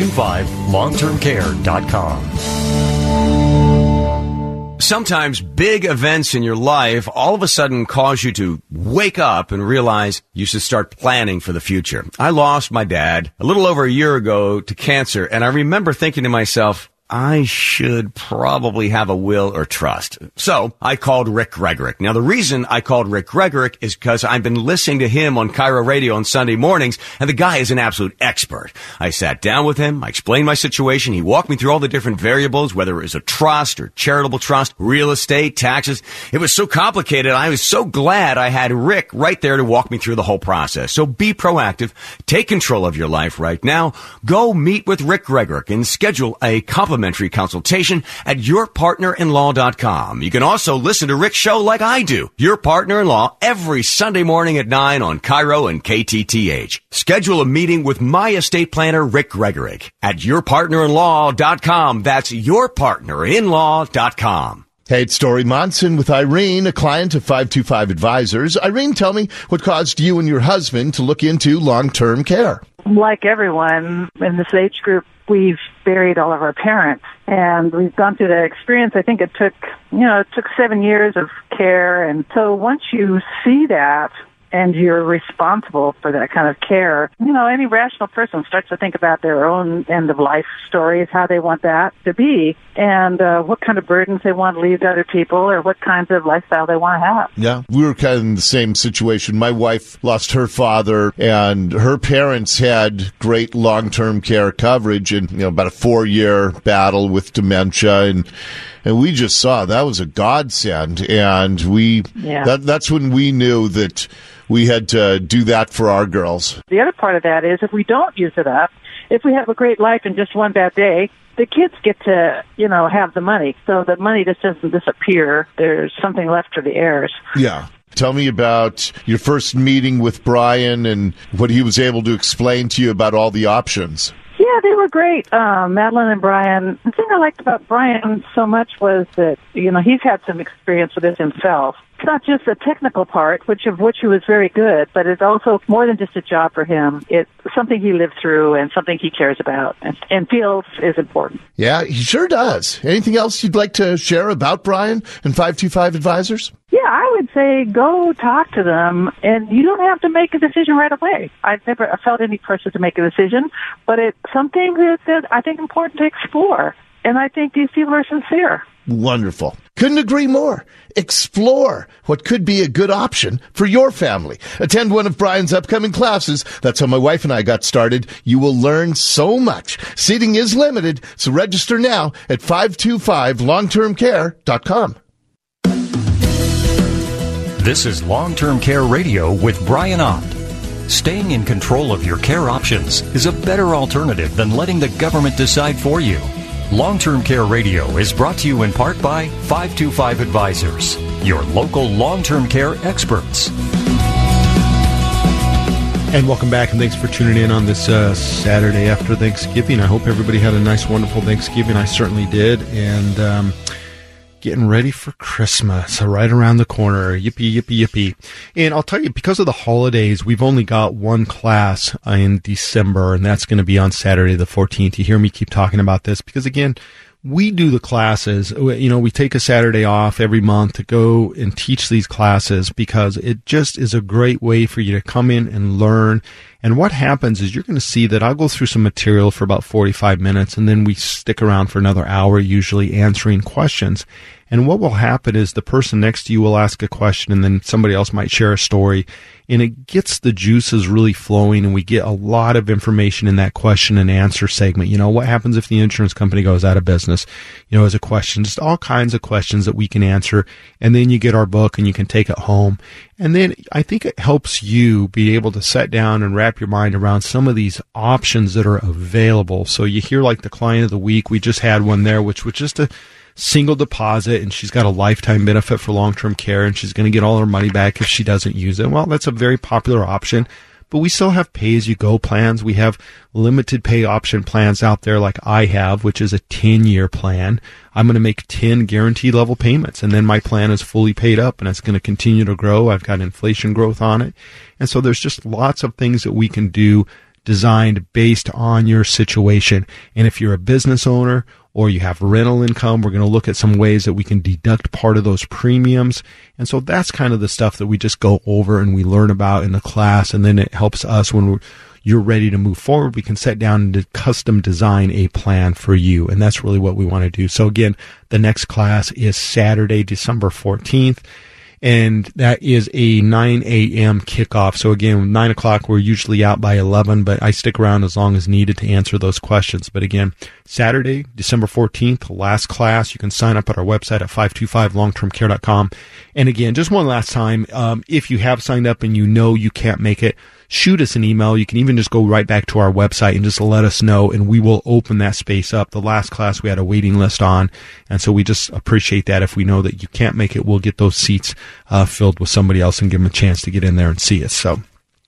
525longtermcare.com. Sometimes big events in your life all of a sudden cause you to wake up and realize you should start planning for the future. I lost my dad a little over a year ago to cancer, and I remember thinking to myself, I should probably have a will or trust. So I called Rick Gregorek. Now, the reason I called Rick Gregorek is because I've been listening to him on KIRO Radio on Sunday mornings, and the guy is an absolute expert. I sat down with him. I explained my situation. He walked me through all the different variables, whether it was a trust or charitable trust, real estate, taxes. It was so complicated. I was so glad I had Rick right there to walk me through the whole process. So be proactive. Take control of your life right now. Go meet with Rick Gregorek and schedule a complimentary consultation at yourpartnerinlaw.com. You can also listen to Rick's show like I do, Your Partner-in-Law, every Sunday morning at 9 on KIRO and KTTH. Schedule a meeting with my estate planner, Rick Gregorek, at yourpartnerinlaw.com. That's yourpartnerinlaw.com. Hey, it's Story Monson with Irene, a client of 525 Advisors. Irene, tell me what caused you and your husband to look into long-term care. Like everyone in this age group, we've buried all of our parents, and we've gone through that experience. I think it took 7 years of care. And so once you see that, and you're responsible for that kind of care, any rational person starts to think about their own end-of-life stories, how they want that to be, and what kind of burdens they want to leave to other people, or what kinds of lifestyle they want to have. Yeah, we were kind of in the same situation. My wife lost her father, and her parents had great long-term care coverage, and about a 4-year battle with dementia, and we just saw that was a godsend, and that's when we knew that we had to do that for our girls. The other part of that is if we don't use it up, if we have a great life in just one bad day, the kids get to, have the money. So the money just doesn't disappear. There's something left for the heirs. Yeah. Tell me about your first meeting with Brian and what he was able to explain to you about all the options. Yeah, they were great. Madeline and Brian. The thing I liked about Brian so much was that, he's had some experience with this himself. It's not just the technical part, which he was very good, but it's also more than just a job for him. It's something he lived through and something he cares about and feels is important. Yeah, he sure does. Anything else you'd like to share about Brian and 525 Advisors? Yeah, I would say go talk to them, and you don't have to make a decision right away. I've never felt any pressure to make a decision, but it's something that I think is important to explore, and I think these people are sincere. Wonderful. Couldn't agree more. Explore what could be a good option for your family. Attend one of Brian's upcoming classes. That's how my wife and I got started. You will learn so much. Seating is limited, so register now at 525longtermcare.com. This is Long-Term Care Radio with Brian Ott. Staying in control of your care options is a better alternative than letting the government decide for you. Long-Term Care Radio is brought to you in part by 525 Advisors, your local long-term care experts. And welcome back, and thanks for tuning in on this Saturday after Thanksgiving. I hope everybody had a nice, wonderful Thanksgiving. I certainly did. And getting ready for Christmas, right around the corner. Yippee, yippee, yippee. And I'll tell you, because of the holidays, we've only got one class in December, and that's going to be on Saturday the 14th. You hear me keep talking about this because, again, we do the classes. We take a Saturday off every month to go and teach these classes because it just is a great way for you to come in and learn And what happens is you're going to see that I'll go through some material for about 45 minutes, and then we stick around for another hour, usually answering questions. And what will happen is the person next to you will ask a question, and then somebody else might share a story, and it gets the juices really flowing, and we get a lot of information in that question and answer segment. You know, what happens if the insurance company goes out of business? You know, as a question, just all kinds of questions that we can answer. And then you get our book and you can take it home. And then I think it helps you be able to sit down and wrap your mind around some of these options that are available. So you hear like the client of the week, we just had one there, which was just a single deposit, and she's got a lifetime benefit for long-term care, and she's going to get all her money back if she doesn't use it. Well, that's a very popular option, but we still have pay-as-you-go plans. We have limited pay option plans out there like I have, which is a 10-year plan. I'm going to make 10 guaranteed level payments, and then my plan is fully paid up, and it's going to continue to grow. I've got inflation growth on it. And so there's just lots of things that we can do designed based on your situation. And if you're a business owner or you have rental income, we're going to look at some ways that we can deduct part of those premiums. And so that's kind of the stuff that we just go over and we learn about in the class. And then it helps us when you're ready to move forward. We can sit down and custom design a plan for you. And that's really what we want to do. So again, the next class is Saturday, December 14th. And that is a 9 a.m. kickoff. So again, 9 o'clock, we're usually out by 11, but I stick around as long as needed to answer those questions. But again, Saturday, December 14th, last class. You can sign up at our website at 525longtermcare.com. And again, just one last time, if you have signed up and you know you can't make it, shoot us an email. You can even just go right back to our website and just let us know, and we will open that space up. The last class we had a waiting list on, and so we just appreciate that. If we know that you can't make it, we'll get those seats filled with somebody else and give them a chance to get in there and see us. So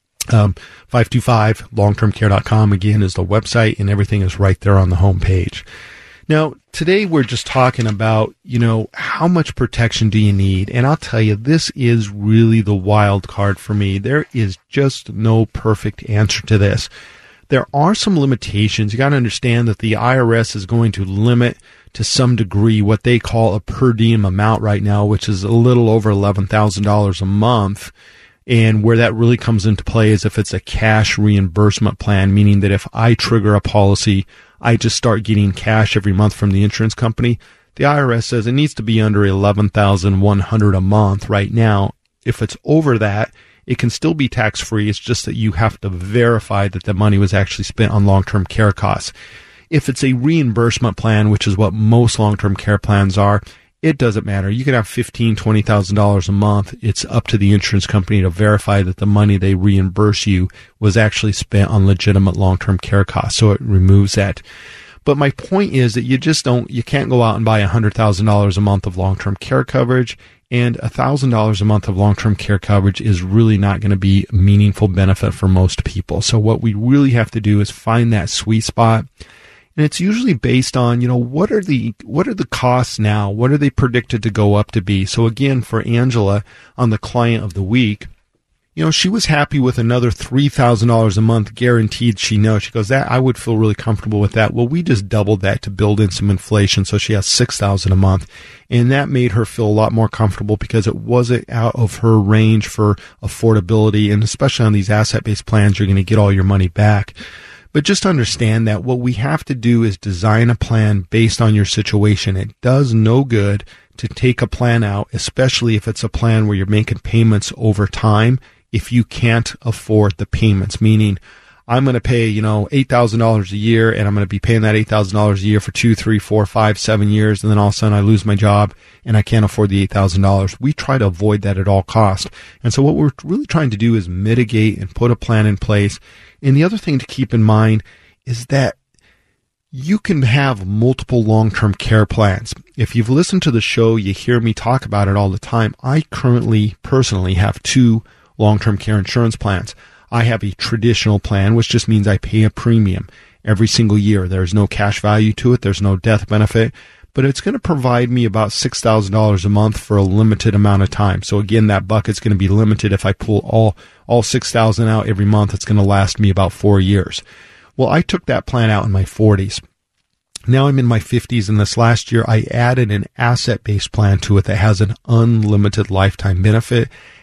525longtermcare.com, again, is the website, and everything is right there on the home page. Now, today we're just talking about, you know, how much protection do you need? And I'll tell you, this is really the wild card for me. There is just no perfect answer to this. There are some limitations. You got to understand that the IRS is going to limit to some degree what they call a per diem amount right now, which is a little over $11,000 a month. And where that really comes into play is if it's a cash reimbursement plan, meaning that if I trigger a policy, I just start getting cash every month from the insurance company. The IRS says it needs to be under $11,100 a month right now. If it's over that, it can still be tax-free. It's just that you have to verify that the money was actually spent on long-term care costs. If it's a reimbursement plan, which is what most long-term care plans are, it doesn't matter. You can have $15,000, $20,000 a month. It's up to the insurance company to verify that the money they reimburse you was actually spent on legitimate long-term care costs. So it removes that. But my point is that you can't go out and buy $100,000 a month of long-term care coverage, and $1,000 a month of long-term care coverage is really not going to be a meaningful benefit for most people. So what we really have to do is find that sweet spot. And it's usually based on, you know, what are the costs now? What are they predicted to go up to be? So again, for Angela on the client of the week, you know, she was happy with another $3,000 a month guaranteed. She goes, that I would feel really comfortable with that. Well, we just doubled that to build in some inflation. So she has $6,000 a month, and that made her feel a lot more comfortable because it wasn't out of her range for affordability. And especially on these asset-based plans, you're going to get all your money back. But just understand that what we have to do is design a plan based on your situation. It does no good to take a plan out, especially if it's a plan where you're making payments over time, if you can't afford the payments. Meaning, I'm going to pay, you know, $8,000 a year, and I'm going to be paying that $8,000 a year for 2, 3, 4, 5, 7 years, and then all of a sudden I lose my job and I can't afford the $8,000. We try to avoid that at all costs. And so what we're really trying to do is mitigate and put a plan in place. And the other thing to keep in mind is that you can have multiple long-term care plans. If you've listened to the show, you hear me talk about it all the time. I currently, personally, have 2 long-term care insurance plans. I have a traditional plan, which just means I pay a premium every single year. There's no cash value to it. There's no death benefit. But it's going to provide me about $6,000 a month for a limited amount of time. So again, that bucket's going to be limited. If I pull all $6,000 out every month, it's going to last me about 4 years. Well, I took that plan out in my 40s. Now I'm in my 50s, and this last year I added an asset-based plan to it that has an unlimited lifetime benefit,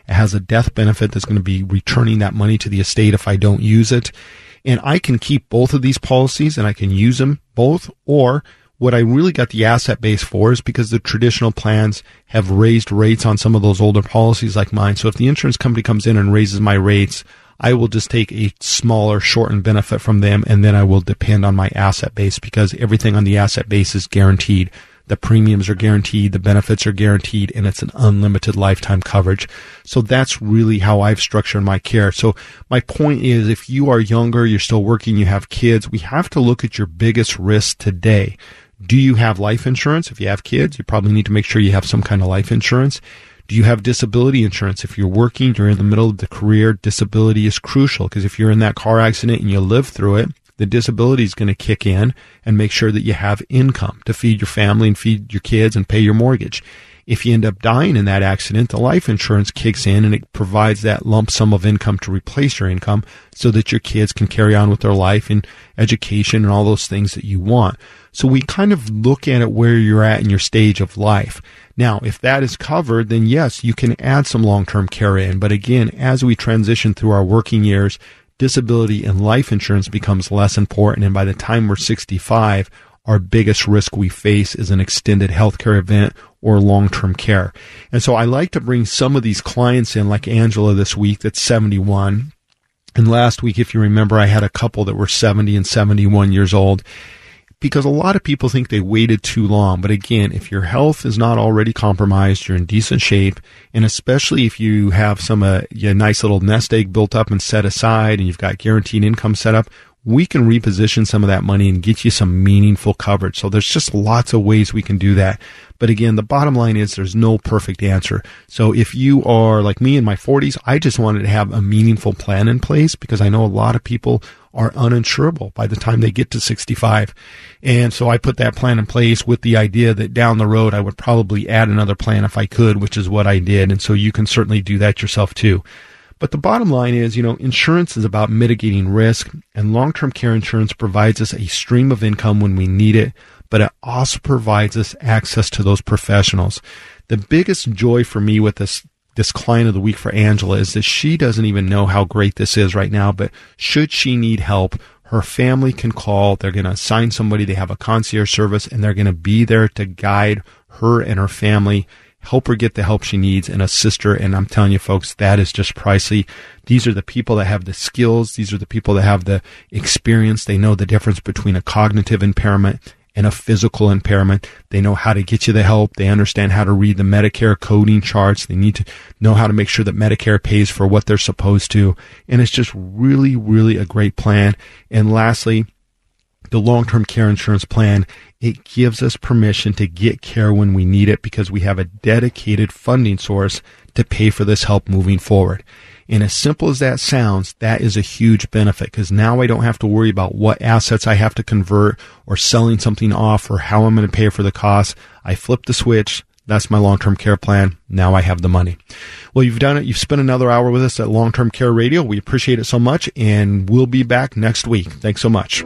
It has a death benefit that's going to be returning that money to the estate if I don't use it. And I can keep both of these policies and I can use them both. Or what I really got the asset base for is because the traditional plans have raised rates on some of those older policies like mine. So if the insurance company comes in and raises my rates, I will just take a smaller shortened benefit from them, and then I will depend on my asset base because everything on the asset base is guaranteed. The premiums are guaranteed, the benefits are guaranteed, and it's an unlimited lifetime coverage. So that's really how I've structured my care. So my point is, if you are younger, you're still working, you have kids, we have to look at your biggest risk today. Do you have life insurance? If you have kids, you probably need to make sure you have some kind of life insurance. Do you have disability insurance? If you're working, you're in the middle of the career, disability is crucial because if you're in that car accident and you live through it, the disability is going to kick in and make sure that you have income to feed your family and feed your kids and pay your mortgage. If you end up dying in that accident, the life insurance kicks in and it provides that lump sum of income to replace your income so that your kids can carry on with their life and education and all those things that you want. So we kind of look at it where you're at in your stage of life. Now, if that is covered, then yes, you can add some long-term care in. But again, as we transition through our working years, disability and life insurance becomes less important. And by the time we're 65, our biggest risk we face is an extended healthcare event or long-term care. And so I like to bring some of these clients in, like Angela this week, that's 71. And last week, if you remember, I had a couple that were 70 and 71 years old. Because a lot of people think they waited too long. But again, if your health is not already compromised, you're in decent shape, and especially if you have some a nice little nest egg built up and set aside and you've got guaranteed income set up, we can reposition some of that money and get you some meaningful coverage. So there's just lots of ways we can do that. But again, the bottom line is there's no perfect answer. So if you are like me in my 40s, I just wanted to have a meaningful plan in place because I know a lot of people are uninsurable by the time they get to 65. And so I put that plan in place with the idea that down the road I would probably add another plan if I could, which is what I did. And so you can certainly do that yourself too. But the bottom line is, insurance is about mitigating risk, and long-term care insurance provides us a stream of income when we need it, but it also provides us access to those professionals. The biggest joy for me with this client of the week for Angela is that she doesn't even know how great this is right now, but should she need help, her family can call. They're going to assign somebody. They have a concierge service, and they're going to be there to guide her and her family, help her get the help she needs, and assist her. And I'm telling you, folks, that is just pricey. These are the people that have the skills. These are the people that have the experience. They know the difference between a cognitive impairment and a physical impairment. They know how to get you the help. They understand how to read the Medicare coding charts. They need to know how to make sure that Medicare pays for what they're supposed to. And it's just really, really a great plan. And lastly, the long-term care insurance plan, it gives us permission to get care when we need it because we have a dedicated funding source to pay for this help moving forward. And as simple as that sounds, that is a huge benefit because now I don't have to worry about what assets I have to convert or selling something off or how I'm going to pay for the cost. I flip the switch. That's my long-term care plan. Now I have the money. Well, you've done it. You've spent another hour with us at Long-Term Care Radio. We appreciate it so much, and we'll be back next week. Thanks so much.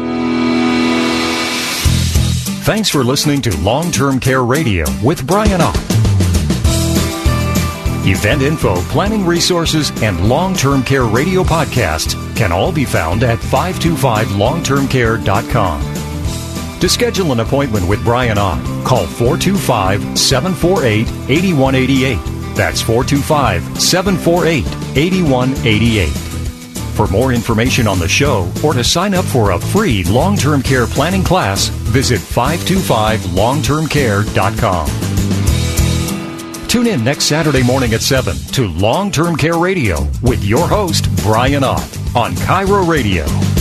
Thanks for listening to Long-Term Care Radio with Brian Ott. Event info, planning resources, and Long-Term Care Radio podcasts can all be found at 525longtermcare.com. To schedule an appointment with Brian Ott, call 425-748-8188. That's 425-748-8188. For more information on the show or to sign up for a free long-term care planning class, visit 525longtermcare.com. Tune in next Saturday morning at 7 to Long-Term Care Radio with your host, Brian Ott, on Cairo Radio.